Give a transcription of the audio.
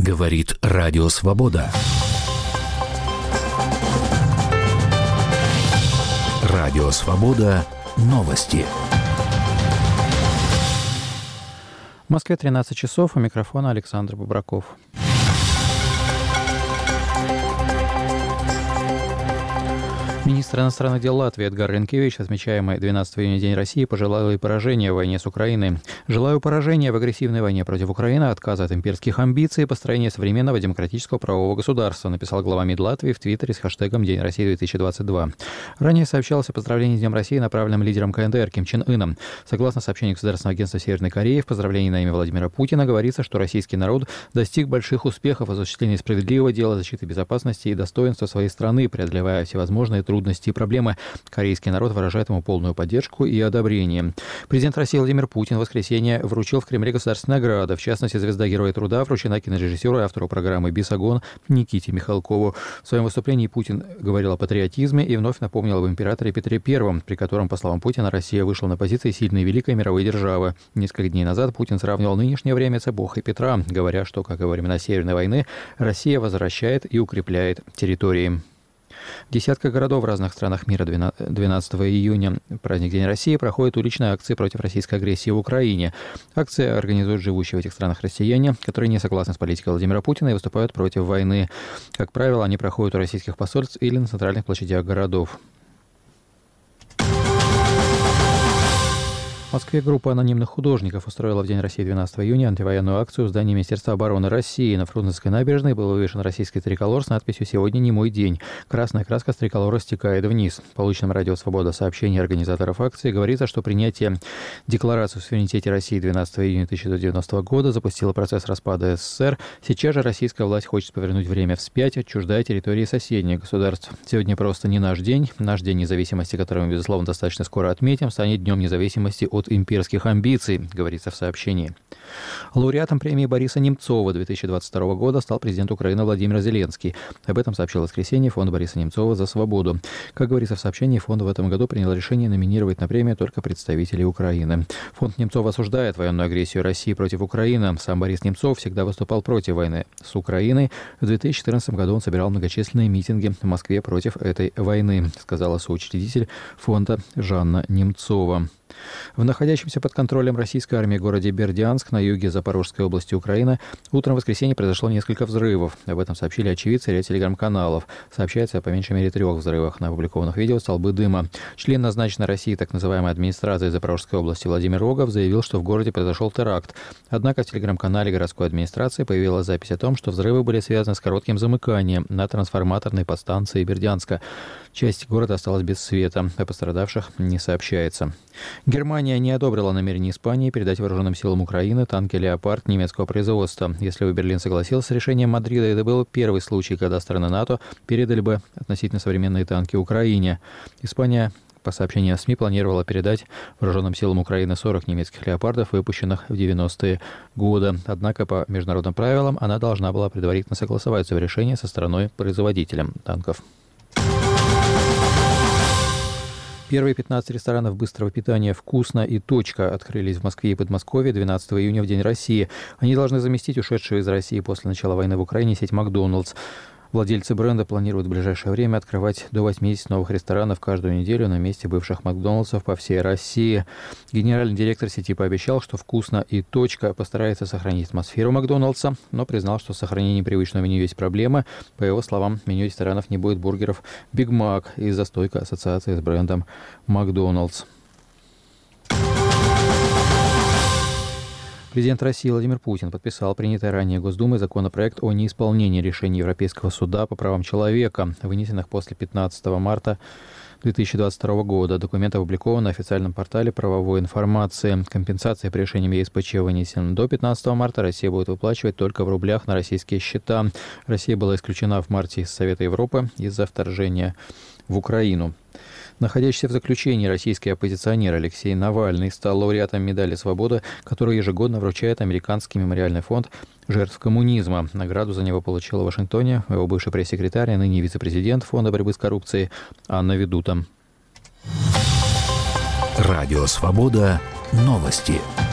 Говорит Радио Свобода. Радио Свобода. Новости. В Москве 13 часов. У микрофона Александр Бубраков. Министр иностранных дел Латвии Эдгар Ринкевич, отмечаемый 12 июня День России, пожелал ей поражения в войне с Украиной. «Желаю поражения в агрессивной войне против Украины, отказа от имперских амбиций и построения современного демократического правового государства», написал глава МИД Латвии в Твиттере с хэштегом «День России 2022». Ранее сообщалось о поздравлении с Днем России, направленном лидером КНДР Ким Чен Ыном. Согласно сообщению Государственного агентства Северной Кореи, в поздравлении на имя Владимира Путина говорится, что российский народ достиг больших успехов в осуществлении справедливого дела, защиты безопасности и достоинства своей страны, преодолевая всевозможные трудности и проблемы. Корейский народ выражает ему полную поддержку и одобрение. Президент России Владимир Путин в воскресенье вручил в Кремле государственные награды. В частности, звезда Героя труда вручена кинорежиссеру и автору программы «Бесогон» Никите Михалкову. В своем выступлении Путин говорил о патриотизме и вновь напомнил об императоре Петре I, при котором, по словам Путина, Россия вышла на позиции сильной и великой мировой державы. Несколько дней назад Путин сравнивал нынешнее время с эпохой Петра, говоря, что, как и во времена Северной войны, Россия возвращает и укрепляет территории. В десятках городов в разных странах мира 12 июня, праздник День России, проходят уличные акции против российской агрессии в Украине. Акции организуют живущие в этих странах россияне, которые не согласны с политикой Владимира Путина и выступают против войны. Как правило, они проходят у российских посольств или на центральных площадях городов. В Москве группа анонимных художников устроила в День России 12 июня антивоенную акцию в здании Министерства обороны России. На Фрунзенской набережной был вывешен российский триколор с надписью «Сегодня не мой день». Красная краска с триколора стекает вниз. В полученном Радио Свобода сообщении организаторов акции говорится, что принятие Декларации о суверенитете России 12 июня 1990 года запустило процесс распада СССР. Сейчас же российская власть хочет повернуть время вспять, отчуждая территории соседних государств. Сегодня просто не наш день. Наш день независимости, который мы, безусловно, достаточно скоро отметим, станет днем независимости от имперских амбиций, говорится в сообщении. Лауреатом премии Бориса Немцова 2022 года стал президент Украины Владимир Зеленский. Об этом сообщил в воскресенье фонд Бориса Немцова «За свободу». Как говорится в сообщении, фонд в этом году принял решение номинировать на премию только представителей Украины. Фонд Немцова осуждает военную агрессию России против Украины. Сам Борис Немцов всегда выступал против войны с Украиной. В 2014 году он собирал многочисленные митинги в Москве против этой войны, сказала соучредитель фонда Жанна Немцова. В находящемся под контролем российской армии городе Бердянск на юге Запорожской области Украины утром в воскресенье произошло несколько взрывов. Об этом сообщили очевидцы и ряд телеграм-каналов. Сообщается о по меньшей мере 3 взрывах. На опубликованных видео столбы дыма. Член назначенной России так называемой администрации Запорожской области Владимир Рогов заявил, что в городе произошел теракт. Однако в телеграм-канале городской администрации появилась запись о том, что взрывы были связаны с коротким замыканием на трансформаторной подстанции Бердянска. Часть города осталась без света. О пострадавших не сообщается. Германия не одобрила намерение Испании передать вооруженным силам Украины танки «Леопард» немецкого производства. Если бы Берлин согласился с решением Мадрида, это был первый случай, когда страны НАТО передали бы относительно современные танки Украине. Испания, по сообщениям СМИ, планировала передать вооруженным силам Украины 40 немецких «Леопардов», выпущенных в 90-е годы. Однако, по международным правилам, она должна была предварительно согласовать свое решение со страной-производителем танков. Первые 15 ресторанов быстрого питания «Вкусно» и «Точка» открылись в Москве и Подмосковье 12 июня в День России. Они должны заместить ушедшую из России после начала войны в Украине сеть «Макдоналдс». Владельцы бренда планируют в ближайшее время открывать до 80 новых ресторанов каждую неделю на месте бывших «Макдоналдсов» по всей России. Генеральный директор сети пообещал, что «Вкусно» и «Точка» постарается сохранить атмосферу «Макдоналдса», но признал, что с сохранением привычного меню есть проблема. По его словам, в меню ресторанов не будет бургеров «Биг Мак» из-за стойкой ассоциации с брендом «Макдоналдс». Президент России Владимир Путин подписал принятый ранее Госдумой законопроект о неисполнении решений Европейского суда по правам человека, вынесенных после 15 марта 2022 года. Документ опубликован на официальном портале правовой информации. Компенсация по решениям ЕСПЧ вынесена до 15 марта. Россия будет выплачивать только в рублях на российские счета. Россия была исключена в марте из Совета Европы из-за вторжения в Украину. Находящийся в заключении российский оппозиционер Алексей Навальный стал лауреатом медали «Свобода», которую ежегодно вручает Американский мемориальный фонд жертв коммунизма. Награду за него получила в Вашингтоне его бывший пресс-секретарь, а ныне вице-президент Фонда борьбы с коррупцией Анна Ведута. Радио «Свобода». Новости.